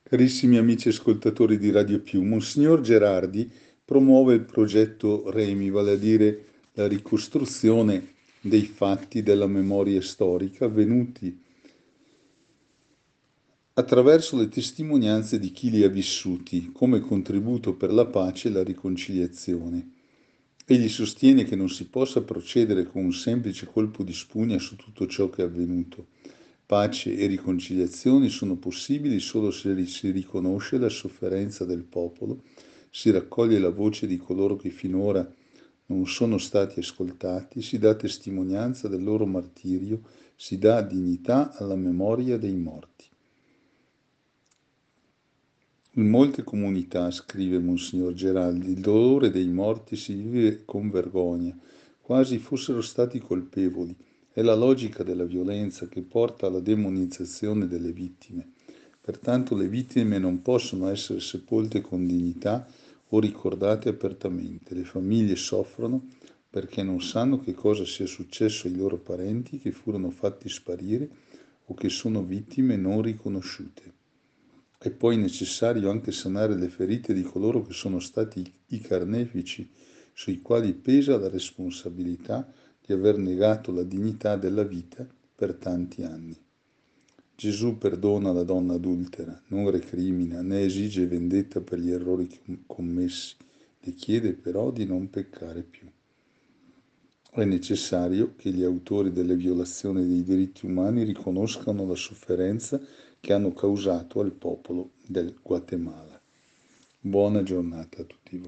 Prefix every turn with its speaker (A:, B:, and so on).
A: Carissimi amici ascoltatori di Radio Più, Monsignor Gerardi promuove il progetto REMI, vale a dire la ricostruzione dei fatti della memoria storica avvenuti attraverso le testimonianze di chi li ha vissuti come contributo per la pace e la riconciliazione. Egli sostiene che non si possa procedere con un semplice colpo di spugna su tutto ciò che è avvenuto. Pace e riconciliazione sono possibili solo se si riconosce la sofferenza del popolo, si raccoglie la voce di coloro che finora non sono stati ascoltati, si dà testimonianza del loro martirio, si dà dignità alla memoria dei morti. In molte comunità, scrive Monsignor Geraldi, il dolore dei morti si vive con vergogna, quasi fossero stati colpevoli. È la logica della violenza che porta alla demonizzazione delle vittime. Pertanto le vittime non possono essere sepolte con dignità o ricordate apertamente. Le famiglie soffrono perché non sanno che cosa sia successo ai loro parenti che furono fatti sparire o che sono vittime non riconosciute. È poi necessario anche sanare le ferite di coloro che sono stati i carnefici, sui quali pesa la responsabilità di aver negato la dignità della vita per tanti anni. Gesù perdona la donna adultera, non recrimina né esige vendetta per gli errori commessi, le chiede però di non peccare più. È necessario che gli autori delle violazioni dei diritti umani riconoscano la sofferenza che hanno causato al popolo del Guatemala. Buona giornata a tutti voi.